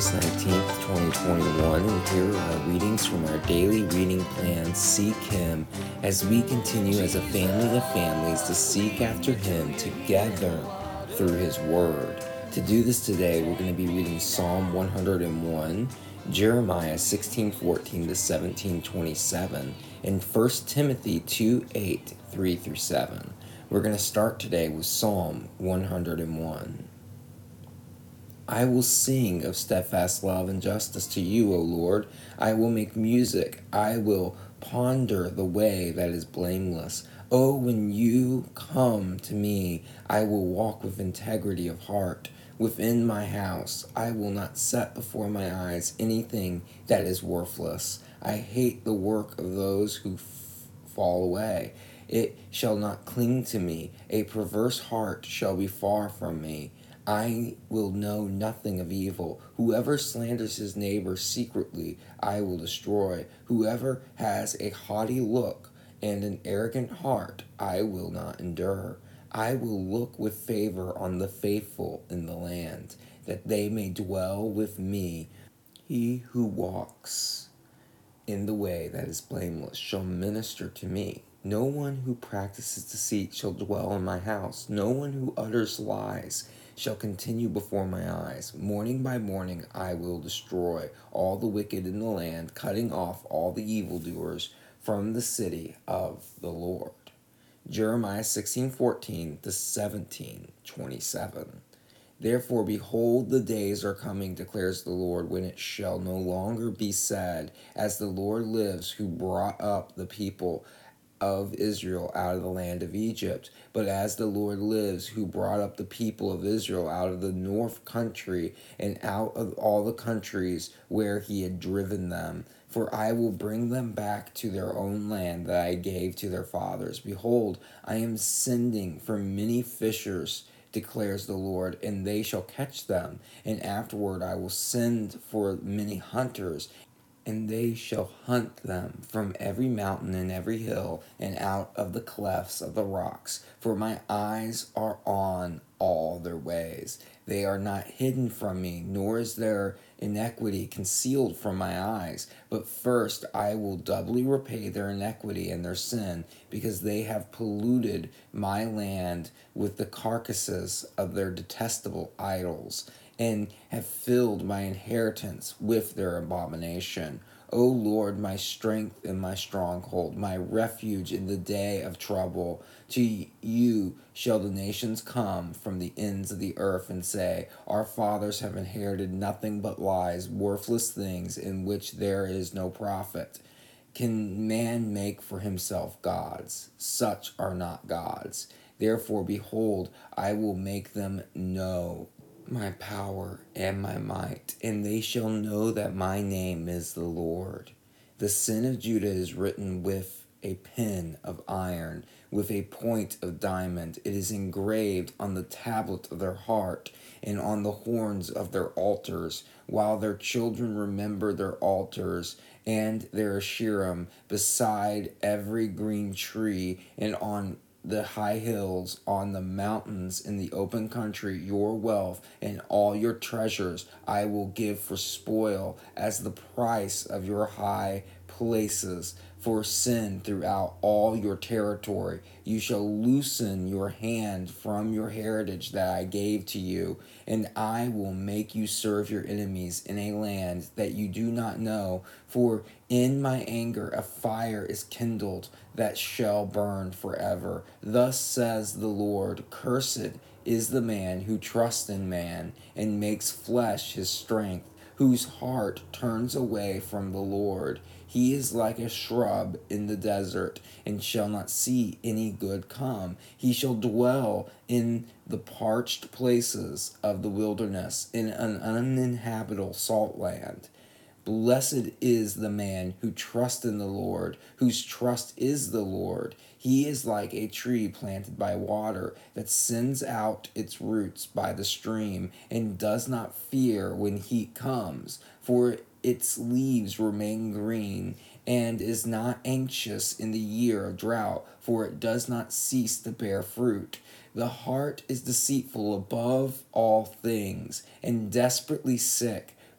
August 19th, 2021, and here are our readings from our daily reading plan, Seek Him, as we continue as a family of families to seek after Him together through His Word. To do this today, we're going to be reading Psalm 101, Jeremiah 16:14 to 17:27, and 1 Timothy 2:8, 3-7. We're going to start today with Psalm 101. I will sing of steadfast love and justice to you, O Lord. I will make music. I will ponder the way that is blameless. Oh, when you come to me, I will walk with integrity of heart. Within my house, I will not set before my eyes anything that is worthless. I hate the work of those who fall away. It shall not cling to me. A perverse heart shall be far from me. I will know nothing of evil. Whoever slanders his neighbor secretly, I will destroy. Whoever has a haughty look and an arrogant heart, I will not endure. I will look with favor on the faithful in the land, that they may dwell with me. He who walks in the way that is blameless shall minister to me. No one who practices deceit shall dwell in my house. No one who utters lies shall continue before my eyes. Morning by morning I will destroy all the wicked in the land, cutting off all the evildoers from the city of the Lord. Jeremiah 16:14 to 17:27. Therefore, behold, the days are coming, declares the Lord, when it shall no longer be said, as the Lord lives, who brought up the people of Israel out of the land of Egypt, but as the Lord lives, who brought up the people of Israel out of the north country and out of all the countries where he had driven them. For I will bring them back to their own land that I gave to their fathers. Behold, I am sending for many fishers, declares the Lord, and they shall catch them. And afterward I will send for many hunters, and they shall hunt them from every mountain and every hill, and out of the clefts of the rocks. For my eyes are on all their ways. They are not hidden from me, nor is their iniquity concealed from my eyes. But first I will doubly repay their iniquity and their sin, because they have polluted my land with the carcasses of their detestable idols, and have filled my inheritance with their abomination. O Lord, my strength and my stronghold, my refuge in the day of trouble. To you shall the nations come from the ends of the earth and say, our fathers have inherited nothing but lies, worthless things in which there is no profit. Can man make for himself gods? Such are not gods. Therefore, behold, I will make them know my power and my might, and they shall know that my name is the Lord. The sin of Judah is written with a pen of iron, with a point of diamond. It is engraved on the tablet of their heart and on the horns of their altars, while their children remember their altars and their Asherim beside every green tree and on the high hills, on the mountains, in the open country. Your wealth and all your treasures I will give for spoil, as the price of your high places, for sin throughout all your territory. You shall loosen your hand from your heritage that I gave to you, and I will make you serve your enemies in a land that you do not know. For in my anger a fire is kindled that shall burn forever. Thus says the Lord, cursed is the man who trusts in man and makes flesh his strength, whose heart turns away from the Lord. He is like a shrub in the desert, and shall not see any good come. He shall dwell in the parched places of the wilderness, in an uninhabitable salt land. Blessed is the man who trusts in the Lord, whose trust is the Lord. He is like a tree planted by water, that sends out its roots by the stream, and does not fear when heat comes, for its leaves remain green, and is not anxious in the year of drought, for it does not cease to bear fruit. The heart is deceitful above all things, and desperately sick.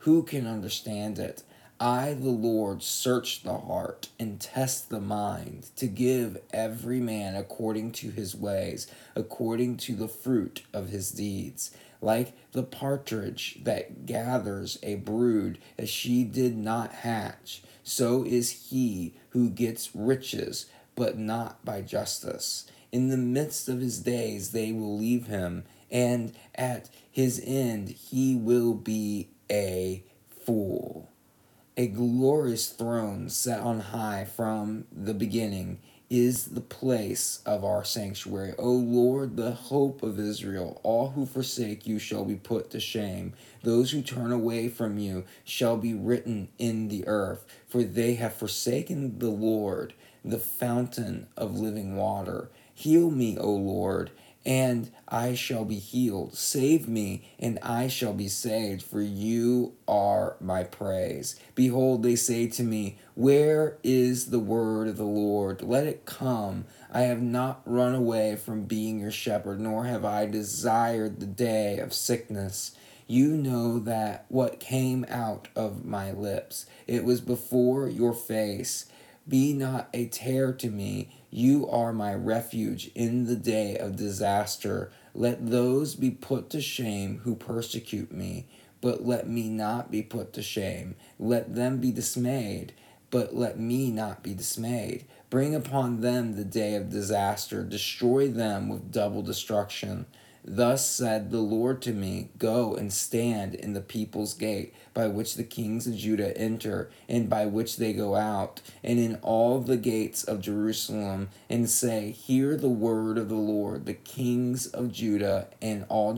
Who can understand it? I, the Lord, search the heart and test the mind, to give every man according to his ways, according to the fruit of his deeds. Like the partridge that gathers a brood as she did not hatch, so is he who gets riches, but not by justice. In the midst of his days they will leave him, and at his end he will be a fool. A glorious throne set on high from the beginning is the place of our sanctuary. O Lord, the hope of Israel, all who forsake you shall be put to shame. Those who turn away from you shall be written in the earth, for they have forsaken the Lord, the fountain of living water. Heal me, O Lord, and I shall be healed. Save me, and I shall be saved, for you are my praise. Behold, they say to me, where is the word of the Lord? Let it come. I have not run away from being your shepherd, nor have I desired the day of sickness. You know that what came out of my lips, it was before your face. Be not a terror to me. You are my refuge in the day of disaster. Let those be put to shame who persecute me, but let me not be put to shame. Let them be dismayed, but let me not be dismayed. Bring upon them the day of disaster. Destroy them with double destruction. Thus said the Lord to me, go and stand in the people's gate, by which the kings of Judah enter, and by which they go out, and in all the gates of Jerusalem, and say, hear the word of the Lord, the kings of Judah, and all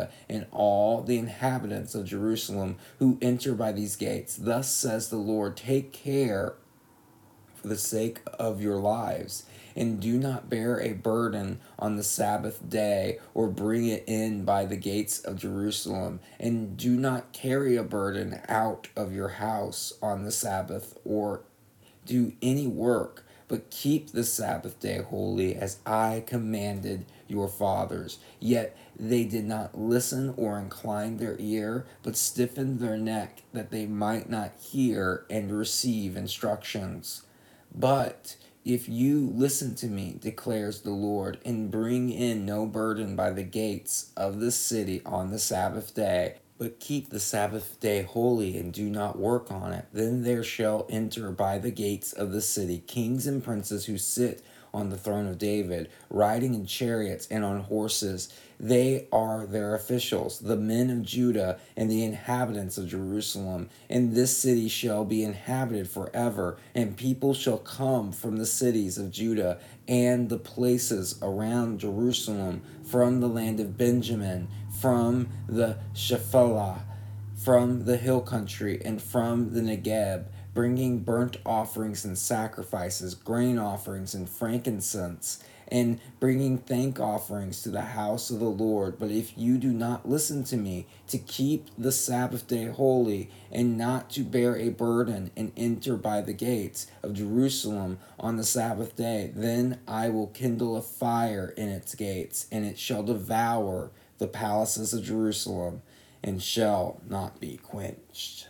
the inhabitants of Jerusalem, who enter by these gates. Thus says the Lord, take care for the sake of your lives, and do not bear a burden on the Sabbath day, or bring it in by the gates of Jerusalem, and do not carry a burden out of your house on the Sabbath, or do any work, but keep the Sabbath day holy, as I commanded your fathers. Yet they did not listen or incline their ear, but stiffened their neck, that they might not hear and receive instructions. But if you listen to me, declares the Lord, and bring in no burden by the gates of the city on the Sabbath day, but keep the Sabbath day holy, and do not work on it, then there shall enter by the gates of the city kings and princes who sit on the throne of David, riding in chariots and on horses. They are their officials, the men of Judah and the inhabitants of Jerusalem. And this city shall be inhabited forever, and people shall come from the cities of Judah and the places around Jerusalem, from the land of Benjamin, from the Shephelah, from the hill country, and from the Negeb, bringing burnt offerings and sacrifices, grain offerings and frankincense, and bringing thank offerings to the house of the Lord. But if you do not listen to me, to keep the Sabbath day holy, and not to bear a burden, and enter by the gates of Jerusalem on the Sabbath day, then I will kindle a fire in its gates, and it shall devour the palaces of Jerusalem, and shall not be quenched.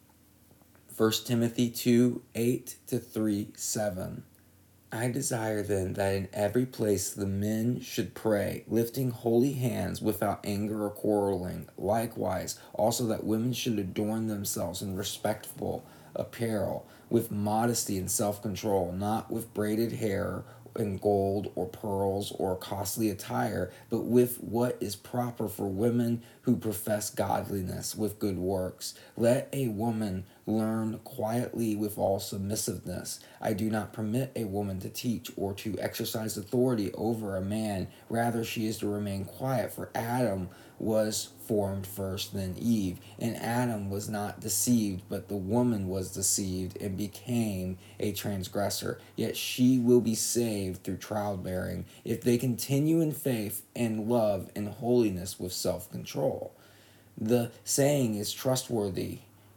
1 Timothy 2, 8-3:7. I desire then that in every place the men should pray, lifting holy hands without anger or quarreling. Likewise, also that women should adorn themselves in respectful apparel, with modesty and self-control, not with braided hair and gold or pearls or costly attire, but with what is proper for women who profess godliness with good works. Let a woman learn quietly with all submissiveness. I do not permit a woman to teach or to exercise authority over a man. Rather, she is to remain quiet, for Adam was formed first, then Eve. And Adam was not deceived, but the woman was deceived and became a transgressor. Yet she will be saved through childbearing, if they continue in faith and love and holiness with self-control. The saying is trustworthy.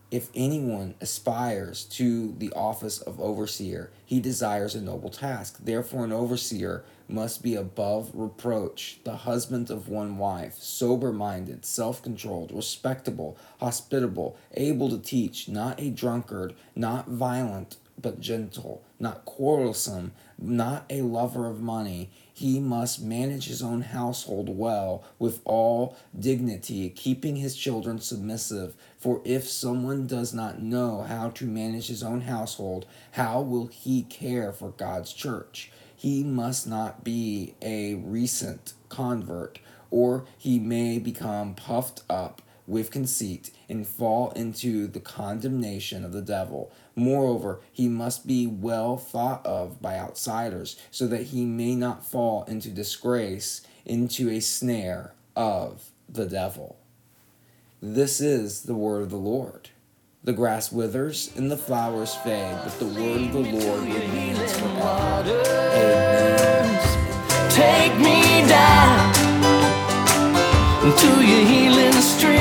If anyone aspires to the office of overseer, he desires a noble task. Therefore, an overseer must be above reproach, the husband of one wife, sober-minded, self-controlled, respectable, hospitable, able to teach, not a drunkard, not violent, but gentle, not quarrelsome, not a lover of money. He must manage his own household well, with all dignity, keeping his children submissive. For if someone does not know how to manage his own household, how will he care for God's church? He must not be a recent convert, or he may become puffed up with conceit and fall into the condemnation of the devil. Moreover, he must be well thought of by outsiders, so that he may not fall into disgrace, into a snare of the devil. This is the word of the Lord. The grass withers and the flowers fade, but the word of the Lord remains forever. Amen. Take me down to your healing stream.